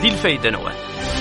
ذي الفايدة نوان.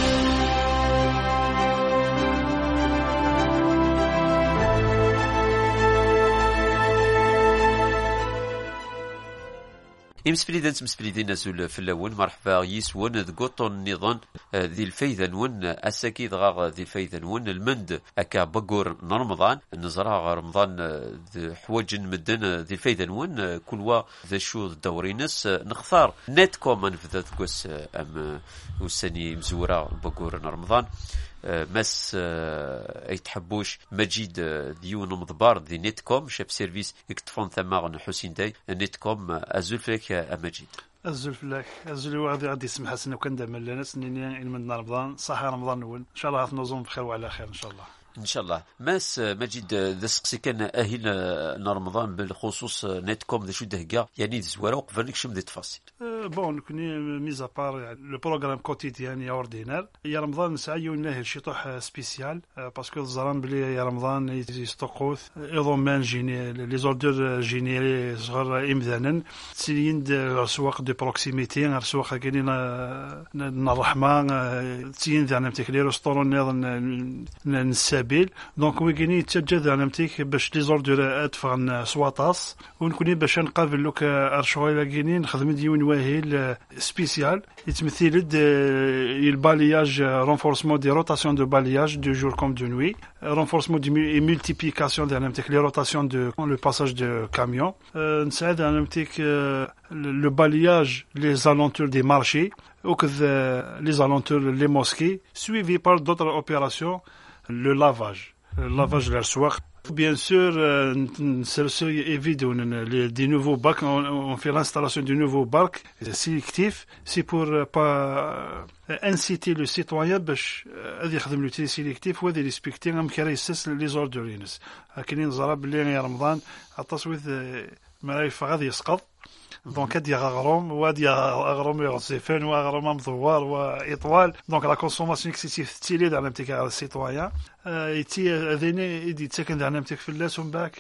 مسبريدين نزول في اللون مرحبا يسون ذقوطون النظام ذي الفايدة نون أساكيد غاغ ذي الفايدة نون المند أكا بقور رمضان نزرع رمضان حواج مدن ذي الفايدة نون كل ذا شو الدورينس نختار نت كومن في ذات قوس أم وسني مزورة بقور رمضان مس يتحبوش مجيد ديون مضبار دي نت كوم شاب سيرفيس يكتفون ثماغن حسين داي نت كوم أزولفك مجيد الزلفلاك الزلوا غادي يسمح حسن وكان دائما لنا سنين من رمضان صح رمضان نول ان شاء الله نظن بخير وعلى خير ان شاء الله ان شاء الله. ماس مجيد ذا سقسي كان اهل رمضان بالخصوص نت كوم ذا شو دهكا يعني زواره وقفلك شم ذي تفاصيل بون كوني ميزا بار لو بروغرام كوتيديان يا اوردينار يا رمضان نسعيو له شي طوح سبيسيال باسكو الزران بلي يا رمضان يستقوث اضمان جيني لي زوردور جينيري صغر امذانا تسيين سواق دو بروكسيميتي سواق كاينين الرحمه تسيين ذا نمتك لي ريستورون نسابيل دونك ويكيني تسجد على نمتك باش لي زوردور ادفعن سواطاس ونكوني باش نقابل لوك ارشوي لاكيني نخدم ديون واهيل سبيسيال يتمثل البالياج renforcement des rotations de balayage de jour comme de nuit renforcement et multiplication de les rotations de le passage de camions نساعد على نمتك le balayage les alentours des marchés ou que les alentours les mosquées suivi par d'autres opérations le lavage de la soie. Bien sûr, c'est évident, des nouveaux bacs, on fait l'installation de nouveaux bacs sélectifs, c'est pour pas inciter le citoyen باش يخدم le sélectif وهذا respecter هم كريسس les ordures. كاينين نزرب بلي يا رمضان التصويت مرايف غادي يسقط دونك هادي غروم وهادي غروم يغسفن وغروم مضوار واطوال دونك لا كونسوماسيون اكسيسيف تيلي على نتاع السيتويان يتي هذيني يدي تسكن على نتاع فلاس ومن بعد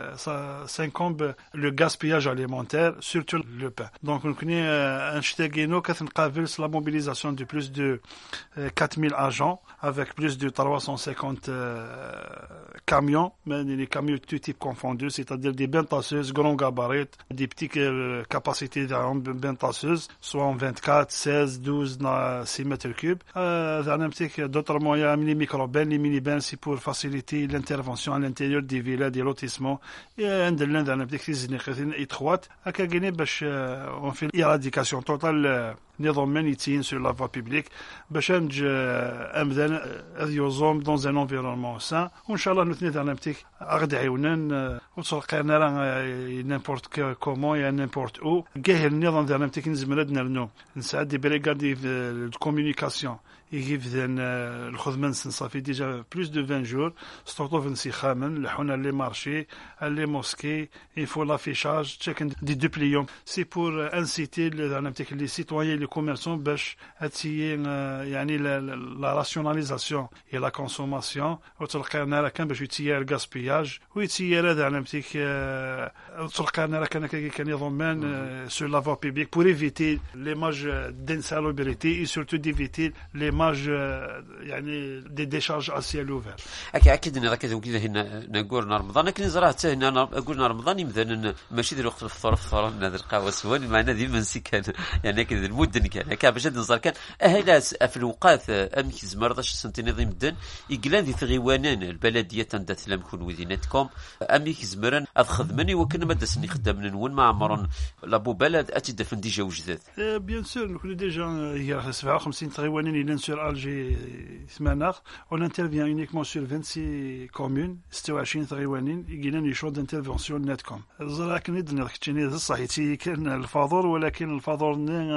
سانكومب لو غاسبياج اليمونتير سورتو لو بان دونك نكوني انشتاغينو كتنقابل لا موبيليزاسيون دو بلوس دو 4000 agents avec plus de 350 camions, mais les camions de tout type confondus, c'est-à-dire des bennes tasseuses, grands gabarits, des petites capacités de bennes tasseuses, soit en 24, 16, 12, 6 mètres cubes. D'autres moyens, les micro-bennes, les mini-bennes, c'est pour faciliter l'intervention à l'intérieur des villas, des lotissements. Et un de l'un d'un petit étroite, à Kagene, on fait l'éradication totale نظام يتين sur la voie publique باش نج امذان يوزوم dans un environnement sain وان شاء الله نثني على نمتك غادي يعاونن وتلقينا راه نيمبورت كومون يا نيمبورت او كاع النظام ديال نمتك نزمرد نرنو نساعد دي بريغادي في الكومونيكاسيون يجيب ذن الخدمة صافي ديجا بلوس دو 20 جور ستوطو في نسيخامن لحونا لي مارشي لي موسكي يفو لافيشاج تشيكن دي دوبليون سي بور انسيتي نمتك لي سيتويان لي كوميرسون باش هاتي يعني لا راسيوناليزاسيون اي لا كونسوماسيون وتلقانا راه كان باش يتيا الغاسبياج ويتيا هذا نمتك تلقانا راه كان يضمن سور لا فوا بيبليك بور ايفيتي ليماج دانسالوبريتي اي سورتو ديفيتي لي يعني دي ديشارج اسيال اوفير اكيد انا كذا وكذا هنا نقول رمضان لكن زرا حتى هنا نقول رمضان مثلا ماشي ديال وقت الفطور من هذا القهوه سواني معنا ديما كان يعني كذا المدن كان باش نزار كان اهلا في الوقات امك زمرداش سنتين نظام الدن يقلان دي ثغيوانان البلديه تندث لم كون وذينتكم امك زمرن الخدمني وكنا ما دسني خدام نون ما عمرن لابو بلد اتي دفن ديجا وجداد بيان سور نكون ديجا هي 57 ثغيوانان اللي sur Alger Smanach, on intervient uniquement sur 26 communes, 26 ثغيوانين يجينا لي شو d'intervention netcom. لكن ندنا كتشيني صحيتي كان الفاضور ولكن الفاضور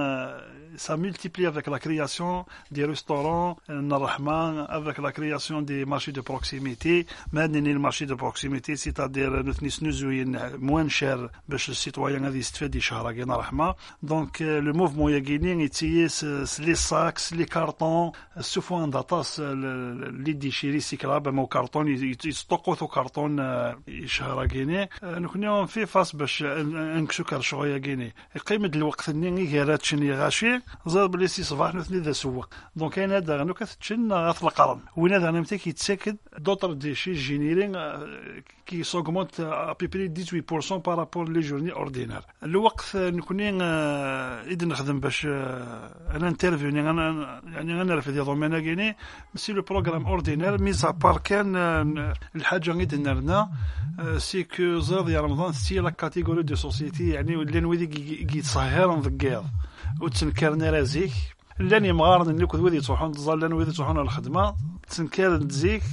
ça multiplie avec la création des restaurants الرحمن avec la création des marchés de proximité. maintenant les marchés de proximité c'est-à-dire نسنزوين moins cher باش السيتويان غادي يستفاد شهر كاين رحمه. donc le mouvement يجيني يتيي les sacs les cartons السفوان داطاس اللي ديشيري سيكلاب مو كارطون يستقوا كارطون شهر كيني نكون في فاس باش نكشو كرشويه كيني قيمه الوقت ني غيرات شني غاش غاشي زاد بلي سي صباح نثني ذا سوق دونك انا هذا غنو كتشن غاث القرن وين هذا نمتي كيتساكد دوطر ديشي جينيرين كي سوغمونت ابيبري 18% بارابور لي جورني اوردينير الوقت نكوني اذا نخدم باش انا انترفيوني يعني غنرفد يا دومينا كيني سي لو بروغرام اوردينير ميزا بار كان الحاجه غير درنا سي كو زاد يا رمضان سي لا كاتيجوري دو سوسيتي يعني اللي نويدي كيتصهر نذكر وتنكرني رازيك لاني مغارض اللي كنت ودي تروحون تظل لان ودي تروحون الخدمه تنكر نزيك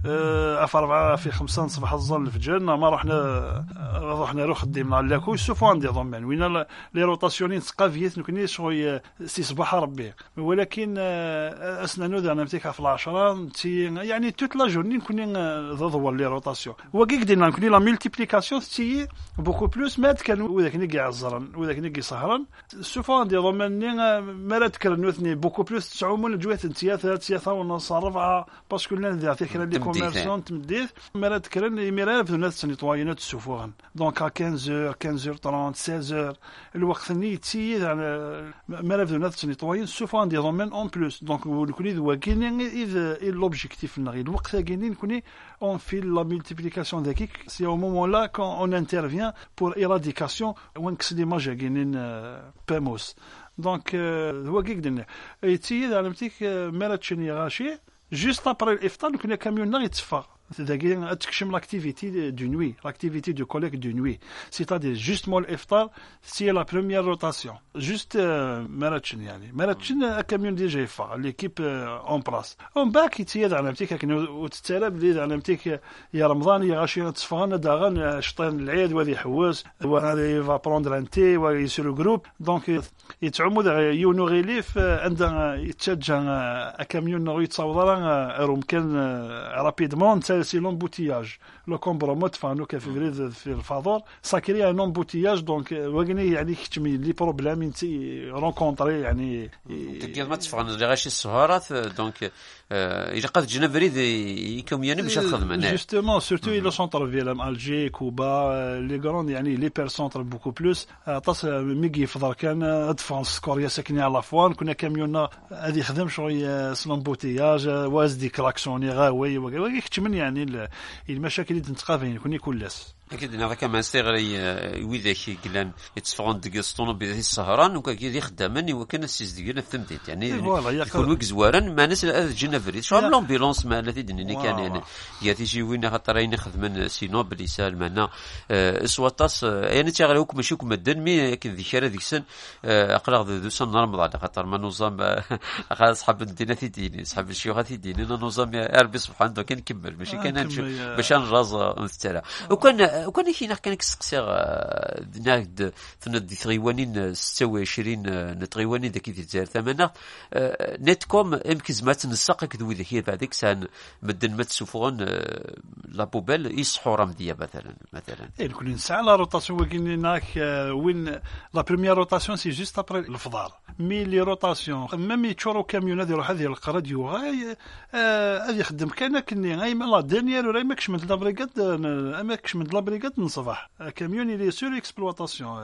في 4 في 5 صباح الظل الفجر ما رحنا روح خدينا على كل سوف عندي ضمن وين لي روتاسيونين ثقافيات نكوني شويه سي صباح ربي ولكن اسنانو انا متيك في العشرة يعني توت لا جورني نكوني ضوى لي روتاسيون وكيك دينا نكوني لا مولتيبليكاسيون سي بوكو بلوس مات كان وذاك نيجي عزران وذاك نيجي سهران سوف عندي ضمن ما تكر نوثني بوكو بلوس 9 مول جوات انت 3 ونص 4 باسكو لنا ذاك لي كوميرسيون تمديت مرا تكرن ميرا في الناس نيطواينات السفوان دونك 15 30 16 الوقت نيتي على مرا في الناس نيطواين السفوان دي ضمن اون بلوس دونك نكوني واكين اذا لوبجيكتيف نغي الوقت كاينين نكوني اون في لا مولتيبليكاسيون داكيك سي او مومون لا كون اون انترفيان بور ايراديكاسيون وين كسدي ماجا كاينين باموس دونك هو كيك دنا تي على متيك مرا تشني غاشي جوست ابري الافطار كنا كاميون نغي تصفى c'est-à-dire تكشم l'activité du nuit, l'activité du collègue du nuit. C'est-à-dire juste مول الافطار c'est la première rotation. Juste ماراتشن يعني ماراتشن كاميون ديجا يفا ليكيب اون بلاس. اون باك يتياد على متيك كنا وتتسالب لي على متيك يا رمضان يا غاشي تصفانا داغن شطين العيد وهذا يحوس وهذا va prendre un thé و sur le groupe donc يتعمد يونو غيليف عندنا يتشجع كاميون نغي تصاوضرا ممكن رابيدمون سي لومبوتياج لو كومبروموت فانو كفيفري في الفاضور ساكري ان امبوتياج دونك وغني يعني كتمي لي بروبليم انتي رونكونطري يعني كيف ما تفهم اللي غاشي السهرات دونك الا قد جنا بريد يكم يعني باش الخدمه هنا جوستومون سورتو لو سونتر فيلا الجي كوبا لي غراند يعني لي بيرسونتر بوكو بلوس طاس ميغي فضل كان دفونس كوريا ساكنين على فوان كنا كاميونا هذه يخدم شويه سلومبوتياج واز دي كلاكسوني غاوي وكي كتمن يعني المشاكل اللي تنتقافين كوني كلاس اكيد انا كما نستغري وذاك كلان يتصفون دقسطون بهذه السهران وكي خدامن وكان السيس ديالنا فهمتيت يعني يكون وك زوارن ما ناس جينا فريد شو لامبيلونس ما الذي دني كان يعني ياتي شي وين خاطرين خدمن سينو بليسال معنا اسواطاس يعني تيغلوك ماشي كما دنمي كي ذكر هذيك السن اقراغ ذو سن رمضان خاطر ما نظام اصحاب الدين ديني اصحاب الشيوخ ديني نظام ربي سبحانه وتعالى كنكمل ماشي كان باش نراز نسترا وكان كاين كان كسقسيغ ناقد تندي تغيوانين 26 نتغيوانين داك الجزائر ثمنه نتكم يمكن زعما نسق كذوي ذاك بعدك سان مدن ما تسوفون لا بوبيل يصحوا رمديه مثلا كل نسعى لا روتاسيون وكاين هناك وين لا بريمير روتاسيون سي جوست ابري الفضار مي لي روتاسيون ميم يتشورو كاميون هذه يروح هذه القراديو غاي هذه يخدم كانك غاي لا دينيير ولا ماكش من لا بريغاد ماكش من لا بريغاد من صباح كاميون اللي سور اكسبلوطاسيون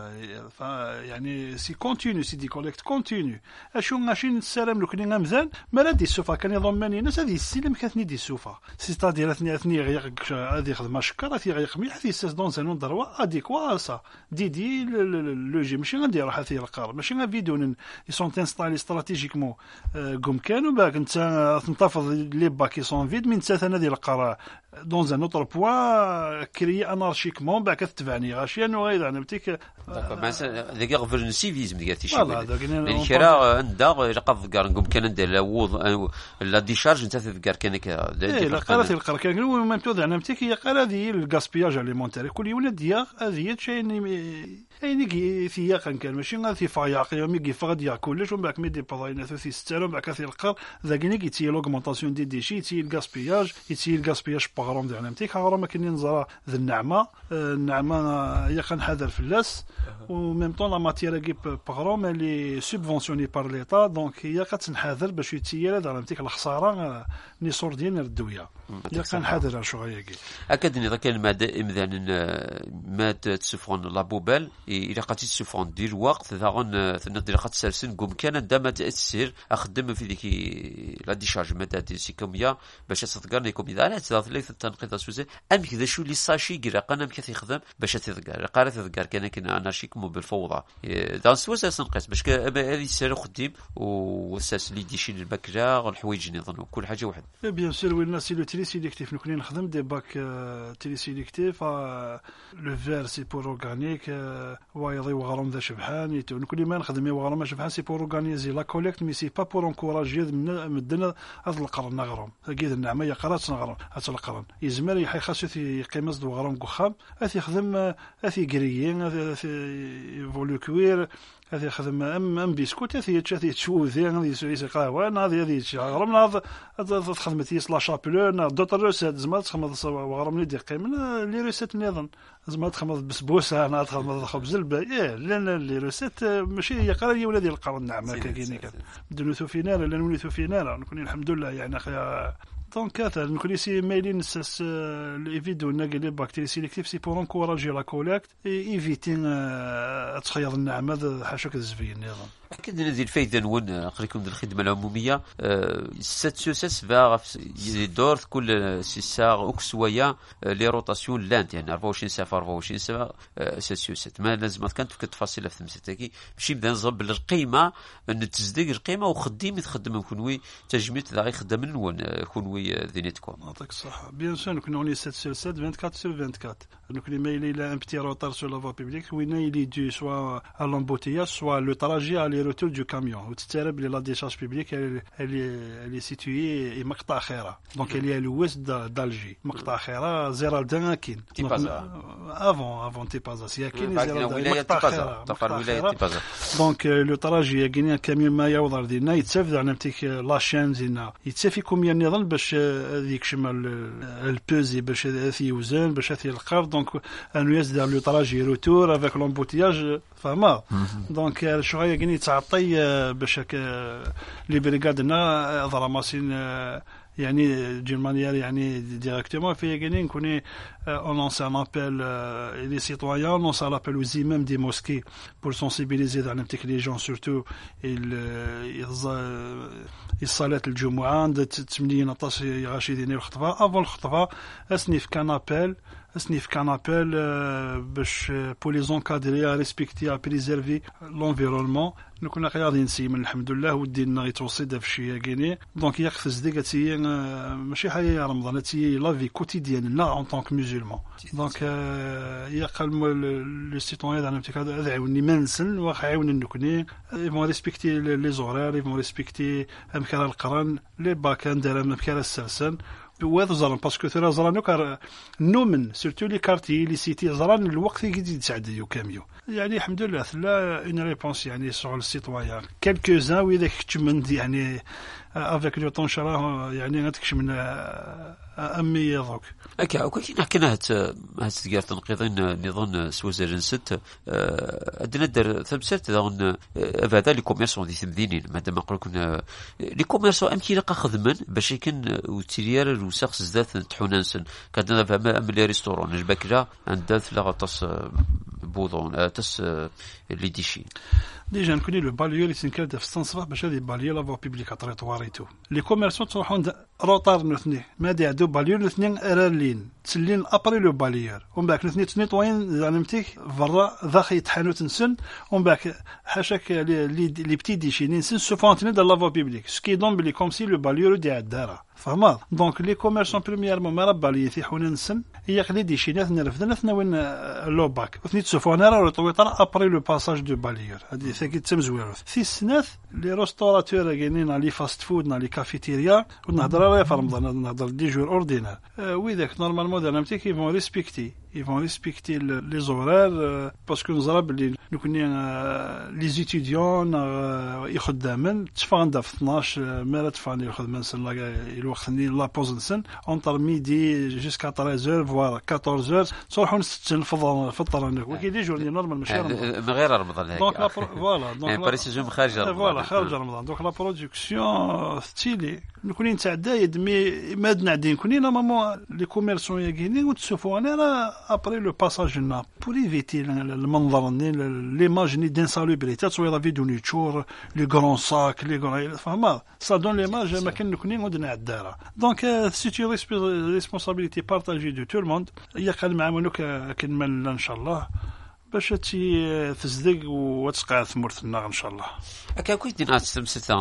يعني سي كونتينيو سي دي كوليكت كونتينيو اشو ماشي نسالم لو كني غمزان ما دي السوفا كان يضمني الناس هذه السلم كاتني دي السوفا سيتادير اثني غيق هذه خدمه شكر هذه غيق مليح هذه ساس دون زانون دروا اديكوا سا دي لو جي ماشي غندير راح هذه القار ماشي غير فيديو يسون انستالي استراتيجيكمون قوم كانوا باك انت تنتفض لي باكي سون فيد من ثلاثه هذه القاره دون ان اوتر بوين كري انارشيكمون باك تتبعني غاشي انه غير انا بتيك مثلا ذاك غفر سيفيزم ديال شي الكرا عندها لقب كار نقوم كان ندير لا ديشارج انت تذكر كانك لا قرات القرا كان وما تو انا بتيك هي قرا هذه الغاسبياج اليمونتير كل يوم ديال هذه شيء يعني ثياق كان ماشي غير في فاياق يومي كيفغد ياكلش ومن بعد ميدي باضاينا ثلاثي ستالو بعد كثير القر ذاكني كيتي لوغمونطاسيون دي ديشي تي الغاسبياج يتي الغاسبياج باغروم ديال نمتيك غرا ما كاينين نزرا ذا النعمه هي كنحاذر فلاس و ميم طون لا ماتيير كي باغروم اللي سوبفونسيوني بار ليطا دونك هي كتنحاذر باش يتي هذا نمتيك الخساره ني صور ديال الدويه إذا كان حاضر شو غيجي أكيد إذا كان ما تسفون لابوبال إذا قد تسفون دير وقت ثغن ثنقدر قد سرسن قوم كان دام تأثير أخدم في ذيك لا ديشارج متى تيسي كمية باش تصدقني كم إذا أنا ثلاث التنقيط سوزي أم كذا شو اللي ساشي جرا قنا كثي خدم باش تذكر قارة تذكر كان أنا شيك مو بالفوضى دان سوزي سنقيس باش هذه سير خديم وساس لي ديشين البكرة والحوايج نظن كل حاجة واحد بيان سور والناس اللي تيليسيليكتيف نكوني نخدم دي باك تيليسيليكتيف لو فير سي بور اورغانيك وايضي وغرام ذا شبحان نكوني ما نخدم وغرام شبحان سي بور اورغانيزي لا كوليكت مي سي با بور انكوراجي مدنا هذا القرن نغرم اكيد النعمه يا قرات نغرم هذا القرن يزمر يحي خاصو يقيمز دو غرام قخام اثي يخدم اثي كريين اثي فولوكوير هذه يخدم ام بسكوت هذه تشوذي هذه سويسي قهوه هذه غرم هذا خدمتي لا شابلون دوطر روسيت زعما تخمض وغرم لي دقيق من لي روسيت نظن زعما تخمض بسبوسه انا تخمض خبز الباء لان لي روسيت ماشي هي قرايه ولا ديال القرن نعم كاينين دنوثو فينا لا نولثو فينا نكون الحمد لله يعني اخي دونك هذا نكون سي مايلين نساس ايفيدو ناقل باكتيري سيليكتيف سي بور انكوراجي لا كوليكت ايفيتين تخيض النعم هذا حاشاك الزفين نظام أكيد هذه الفايدة نون أقريكم الخدمة العمومية ستسوسس فا دور كل ساعة أكسوية لي روتاسيون لاند يعني 24 ساعة 24 ساعة ستسوست ما لازم كانت في التفاصيل في المستكي باش يبدا نزب القيمة نتزدق القيمة وخديم يتخدم كونوي تجميت ذا يخدم نون كونوي ذينيتكم يعطيك الصحة بيان سور نكونوا لي 7 sur 7 24 sur 24 نكون مايلي لا ان بتي روتار سو لا فوا بوبليك وين يلي دو سوا à l'embouteillage soit le trajet aller-retour du camion وتتسرب لي لا ديشارج بوبليك elle est située مقطع خيرة دونك elle est à l'ouest d'Alger مقطع خيرة زيرالدان كاين avant تيبازا سي كاين زيرالدان مقطع خيرة ولاية تيبازا دونك لو تراجي كاين كاميون ما يوضر ديالنا يتسافد على نتيك لاشين ديالنا يتسافي كوميا نظن باش هذيك شمال البوزي باش يوزن باش القرض دونك انو يزدر لو تراجي روتور افيك لومبوتياج فما دونك شويه كاين تعطي باش لي بريغادنا ضراماسين يعني جيرمانيا يعني ديريكتومون في كاين نكوني on lance un appel les citoyens on lance un appel aux imams des mosquées pour sensibiliser dans les gens surtout الصلاة الجمعة عند 18 غاشي يدير الخطبة avant الخطبة اسنيف كان ابل باش pour les encadrer à respecter à préserver l'environnement نكون غادي نسي من الحمد لله ودينا يتوصيد في شي كايني دونك يقفز ديك تي ماشي حاجه رمضان تي لا في كوتيديان لا ان طونك مسلمان دونك يقال لو سيتويان انا نتيك هذا عاوني ما نسن وعاون نكوني يفون ريسبكتي لي زورير يفون ريسبكتي امكان القران لي باكان دار امكان السرسن وهذا زران باسكو ثرا زران نومن سورتو لي كارتي لي سيتي زران الوقت يجي تساعديو كاميو يعني الحمد لله لا اون ريبونس يعني سور السيتويان كالكو زان وإذا كتمن يعني افيك لو طون شراه يعني غتكش من امي يضوك كاين حكينا هاد تقار تنقيضين نظن سوزرن ست عندنا دار ثمسات ظن هذا لي كوميرسون دي ثمدينين مادام نقول لكم لي كوميرسون امكي لقى خدمن باش يكون وتيريار وساخس زاد تحونانسن كان فما لي ريستورون البكرا عندها لا تص بوضون تس لي ديشي ديجا نكوني لو باليور يسنكل في الصنصفه باش هذه باليور لا فوا بوبليك تريطواريتو لي كوميرسون تروحون روطار نثني ما دو باليور نثني رالين تسلين ابري لو باليور ومن بعد نثني تنيطوين زعمتيك فرا ذاخ يتحانو تنسن ومن بعد حاشاك لي بتي ديشي نسن سوفونتني دو لا فوا بوبليك سكي دون بلي كوم سي لو باليور دي الدار فهمت دونك لي كوميرسون بريميرمون ما بالي يثيحون نسن هي قلي ديشي نثنا وين لو باك ثني تسوفونا راه طويطره ابري لو باساج دو باليور هذه ثقيل تمزوير في السنات لي روستوراتور كاينين لي فاست فود لي كافيتيريا ونهضر راه في رمضان نهضر دي جور اوردينار وذاك نورمالمون دابا كيفون ريسبكتي ils vont respecter les horaires parce que nous avons les étudiants يخدمن تفاند في 12 مرة تفاند يخدمن سن الوقت لا بوز نسن entre midi jusqu'à 13h voire 14h صراحة نستن فطرنا وكي دي جورني نورمال ماشي من غير رمضان هيك دونك فوالا دونك بريسيجون خارج رمضان فوالا خارج رمضان دونك لا برودكسيون ستيلي نكونين تاع دايد مي ما نعدين كونين نورمالمون لي كوميرسون ياكيني وتسوفوا انا ابري لو باساج لنا بور ايفيتي المنظر ليماج ني دانسالوبريتي تصوير لا فيديو نيتشور لي غران ساك لي غران فهما سا دون ليماج ما كان نكونين ودنا الداره دونك سيتي ريسبونسابيلتي بارطاجي دو تو الموند يقال معاملك كنمل ان شاء الله باش تزدق وتسقع ثمرتنا ان شاء الله. هكا كنت ناس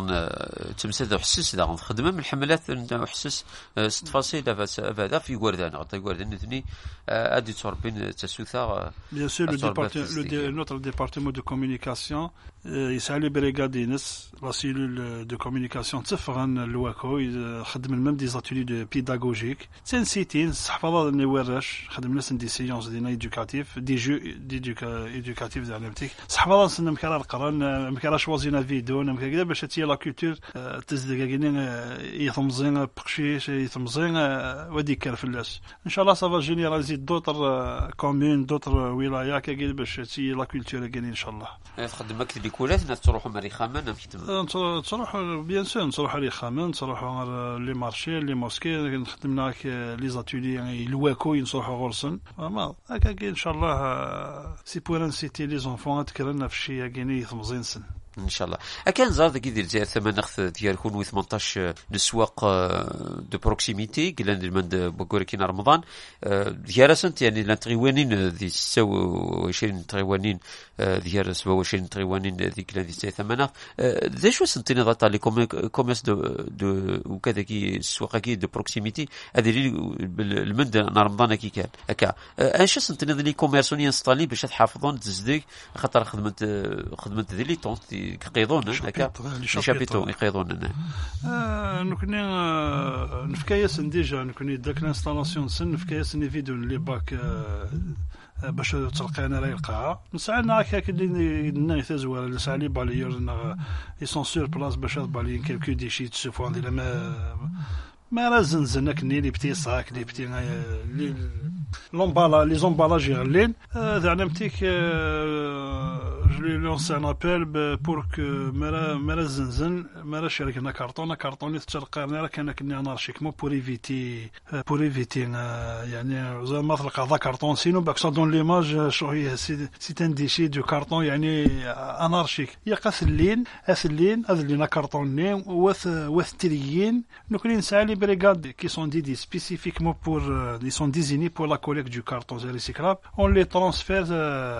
تمسد حسس دا خدمه من الحملات نتاع حسس تفاصيل هذا في وردان غطي وردان نتني ادي تربين تسوثا بيان سور لو نوتر ديبارتمون دو كومونيكاسيون يسالي بريغادينس لا سيلول دو كومونيكاسيون تفغن الواكو خدم الميم دي زاتولي دو بيداغوجيك تنسيتين الصحفه اللي وراش خدم ناس دي سيونس دينا ايدوكاتيف دي جو ايدوكاتيف ديالنتيك صحفه سن مكرا القران مكرا شوازينا فيديو مكرا باش تي لا كولتور تزدقين يثمزين بقشيش يثمزين ودي كرفلاس ان شاء الله سافا جينيراليزي دوطر كومون دوطر ولايات كي باش تي لا كولتور كاين ان شاء الله خدمك دي كولات تروحوا مريخامن تروحوا بيان سور تروحوا ريخامن تروحوا لي مارشي لي موسكي نخدمنا لي زاتولي الواكو نروحوا غرسن ما هكا ان شاء الله سي بور انسيتي لي زونفون تكرنا في الشيء كاين يثمزين سن ان شاء الله. اكان زار ذاك يدير الجزائر ثمن اخذ ديالكم و 18 نسواق دو بروكسيميتي قلنا المند بكوركين رمضان ديالسنت يعني لانتريوانين ذي 26 تريوانين ديال 27 تريوانين ذيك الذي ثمنه ذا شو سنتين ضاط لي كوميرس دو وكذا كي السواق كي دو بروكسيميتي هذه المند رمضان كي كان هكا اش سنتين لي كوميرسون ينستالي باش تحافظون تزديك خاطر خدمت ذي لي طونط يقيضون هكا لي شابيتو يقيضون نكوني نفكايس ديجا نكوني داك الانستالاسيون سن نفكايس ني فيديو لي باك باش تلقانا راهي القاعه نسعنا هكاك اللي الناس زوار نسعى لي باليور يسون سور بلاص باش بالين كيلكو ديشي تشوفوا عندي ما رازن كني لي بتي صاك لي بتي لي زومبالاج غلين ذا نمتيك je lui lance un appel pour que مرا زنزن مرا شاركنا كارطون يتلقى راه كنا انارشيكمون pour éviter يعني زعما تلقى ذا كارطون سينو باك سا دون ليماج شو هي سي ان ديشي دو كارطون يعني انارشيك يقاس اللين اذلينا كارطوني وث تريين نكون نسعى لي بريغاد qui sont dédiés spécifiquement ils sont désignés pour la collecte du carton recyclable on les transfère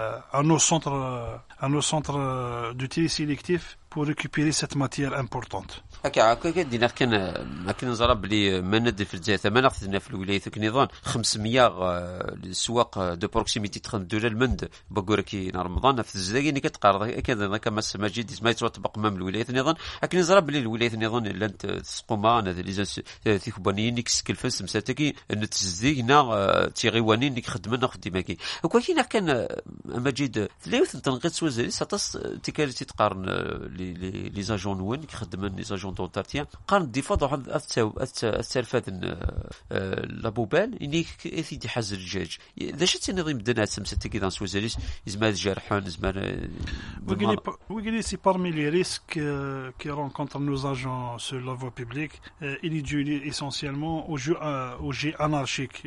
à nos centres de tri sélectif pour récupérer cette matière importante. هكا دينا كان نزرب لي مند في الجزائر ثمن اخذنا في الولايات كنظام 500 سواق دو بروكسيميتي تخدم المند بقوركي رمضان في الجزائر اللي كتقارض كذا كما سماجيد ما يتطبق امام الولايات نظام لكن نزرب لي الولايات نظام الا انت تسقوما انا لي تيكبانيين نيكس كلفس مساتكي نتزدينا تيغيوانين اللي خدمنا خدماكي وكاين كان مجيد ثلاث تنقيت سوزري ساطس تيكالتي تقارن لي زاجون وين كيخدمن لي زاجون دونتارتيان قارن دي فوا واحد السالفات لابوبال اني يدي حاز الدجاج ذا شتي نظام بدنا سمسات كي دان سوزريس زمان جارحون زمان وي سي parmi les risques qui rencontrent nos agents sur la voie publique il est dû essentiellement au jeu anarchique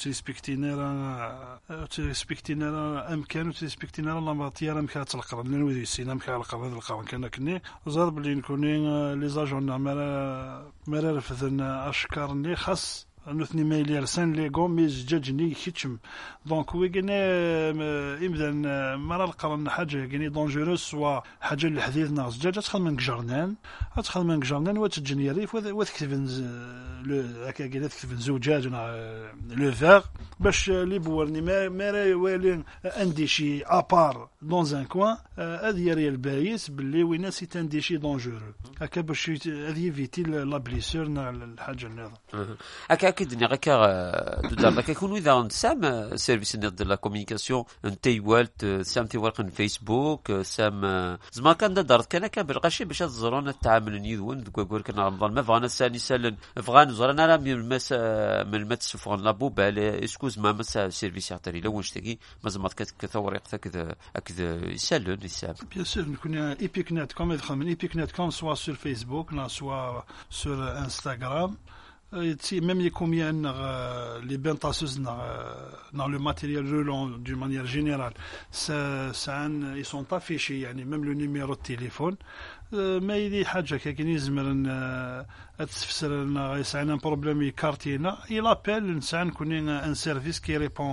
تسبكتينا امكان وتسبكتينا لا ماتير امكان تلقى لنا سينا امكان القرن كنا زاد بلي نكونين لي زاجون مرا رفضنا اشكارني خاص نثني مليار سن لي غوميز جاجني كيتشم دونك ويغني يبدا مرا القرن حاجه كني دونجيروس سوا حاجه الحديث ناس جاجه تخدم من جرنان وتجنيري وتكتب هكا كذا تكتب زوجاج لو فيغ باش لي بورني ما والين عندي شي ابار dans un coin هذه يري البايس باللي وين سي ان ديشي دونجورو هكا باش هذه يفيتي لا بليسور الحاجه النظام هكا اكيد هكا دار هكا يكون اذا سام سيرفيس ديال لا كومونيكاسيون انتي والت سام تي ورق فيسبوك سام زعما كان دارت كان بالغشي باش تزورون التعامل نيدون تقول كان رمضان ما بغانا ساني سالن بغانا زرنا راه من المس فون لا بوبال اسكوز ما سيرفيس يعطي لو واش ما زعما كثوريق كذا يسالون يسال بيان سور نكون ايبيك نت كوم يدخل من ايبيك نت كوم سوا سور فيسبوك لا سوا سور انستغرام même les combien les bentasses dans le matériel roulant d'une manière générale ils sont affichés يعني même le numéro de téléphone ما يدي حاجه كاين يزمر تفسر لنا يسعنا بروبليم كارتينا il appelle الانسان كون un service qui répond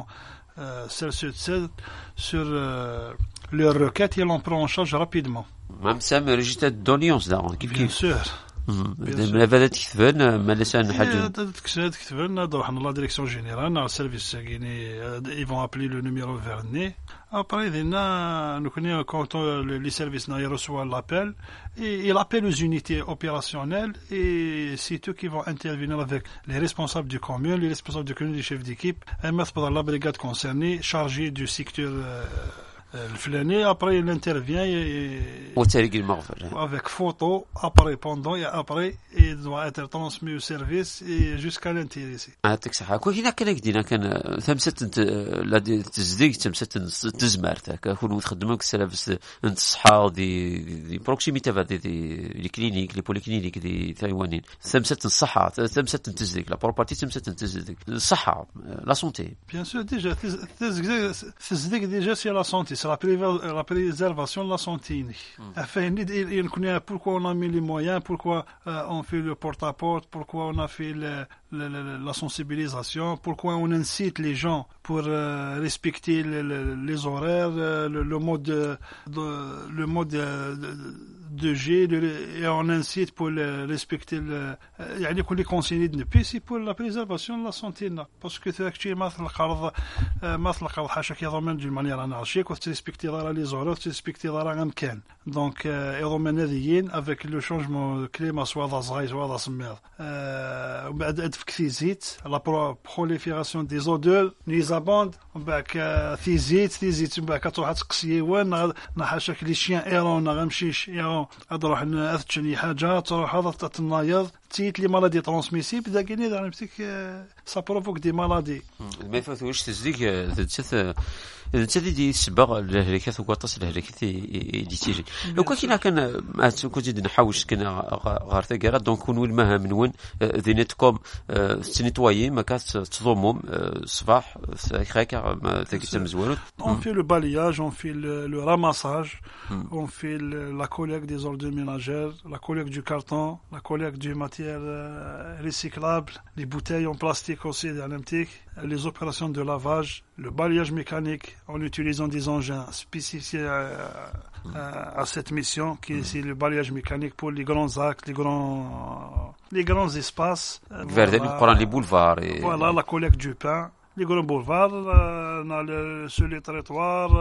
sur leur requête et l'on prend en charge rapidement même ça me registre d'audience bien sûr ملفات كتبان ما لسان حاجه كتبان نروح لا ديريكسيون جينيرال نا سيرفيس ساكيني ils vont appeler le numéro verné après nous connaissons quand les services n'a reçoit l'appel et il appelle aux unités opérationnelles et c'est eux qui vont intervenir avec les responsables du commune les responsables du commune les chefs d'équipe et mettre dans la brigade concernée chargée du secteur الفلاني après il intervient وتاريخ المغفر avec photo après pendant et après il doit être transmis au service et jusqu'à l'intéressé عطيك صحة كنا كدينا كان ثمسة لا تزديق ثمسة تزمرت كون تخدموا كسلافس انت الصحة دي بروكسيميتي دي كلينيك لي بوليكلينيك دي تايوانين ثمسة الصحة ثمسة تزديق لا بروبارتي ثمسة تزديق الصحة لا سونتي bien sûr déjà تزديق déjà c'est la santé la préservation de la santé. Pourquoi on a mis les moyens, pourquoi on fait le porte-à-porte, pourquoi on a fait la sensibilisation, pourquoi on incite les gens pour respecter les horaires, le mode de G, et on incite pour respecter يعني كل conseillers de paix, c'est pour la préservation de la santé. Parce que c'est actuellement ما تلقى حاجة يضمن d'une manière anarchique وتريسبكتي دارا لي زورات تريسبكتي دارا غمكان دونك يضمن هذيين avec le changement climat soit ذا صغير soit ذا سمير وبعد ادفك في زيت la prolifération des odeurs نيزابوند وبعد في زيت وبعد كتروح تقسي وين نحاشك لي شيان ايرون غمشيش ايرون اروح اثشني حاجه تروح هذا تنايض تيت لي مالادي ترانسميسيبل دا كاين اذا نمسك سا بروفوك دي مالادي ما يفوتوش تزديق دي سباق الهلكات وقاطس الهلكات دي تيجي لو كان كنت نحاوش كنا غارثا كرا دونك كون المها من وين دينتكم تنيتوايي ما كانت تضمهم الصباح هكا ما تاكي مزوالو on fait le balayage on fait le ramassage on fait la collecte des ordures ménagères la collecte du carton la collecte du matière recyclable les bouteilles en plastique aussi les opérations de lavage le balayage mécanique en utilisant des engins spécifiques à cette mission qui est le balayage mécanique pour les grands axes les grands espaces les boulevards voilà la collecte du pain les grands boulevards sur les territoires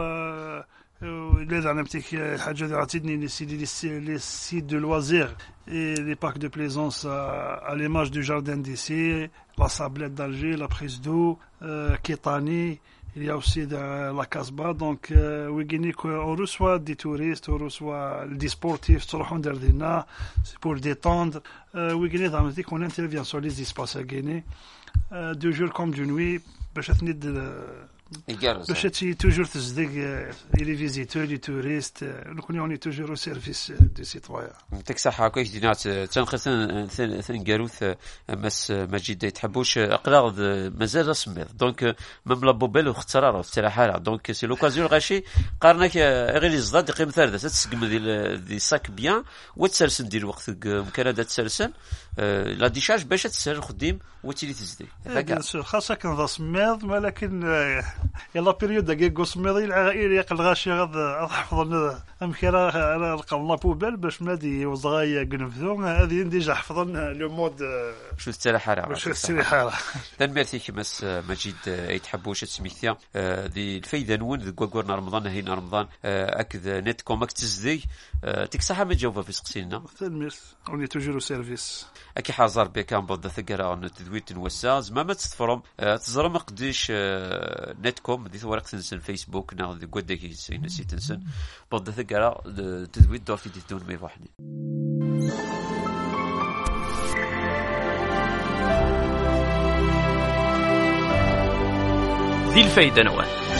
les sites de loisirs et les parcs de plaisance à l'image du jardin d'ici, la Sablette d'Alger, la prise d'eau, Kétani, il y a aussi la Casbah, donc on reçoit des touristes, on reçoit des sportifs, c'est pour détendre. On intervient sur les espaces à Guinée, de jour comme de nuit, باش توجور تصدق لي فيزيتور لي توريست نكونوا توجور او سيرفيس دي سيتويان يعطيك الصحه كويس دينات تنخسن ثنقاروث مس مجيد يتحبوش اقراض مازال رسمي دونك مم لابوبيل واخترار استراحه دونك سي لوكازيون غاشي قارناك غير الزاد قيم ثالثه تسقم دي ساك بيان وتسرسن ديال وقت مكانه تسرسن لا ديشاج باش تسر خديم وتيلي تزدي هكا خاصه كان ذا سميض ولكن يلا بيريود دقيق قسميضي العائل يقل غاشي غاد حفظنا أمكرا القلنا بوبل باش مادي وزغايا قنفذو هذه ديجا حفظنا لو مود شو السلاحة باش السلاحة تنمرتي كمس مجيد يتحبوش تسميثيا ذي الفايدة نون ذي قوقورنا رمضان هنا رمضان أكذ نتكم أكتزدي تكسحها مجاوبة في سقسينا تلميس أوني توجيرو سيرفيس أكي حازر بكام بضد ثقرا نتدويت نوساز ما تستفرم تزرم قديش نتكم ذي ثورق تنسن فيسبوك نا ذي قدك نسي تنسن بضد ثقرا تدويت دور في دون ما يفحني ذي الفايدة نوال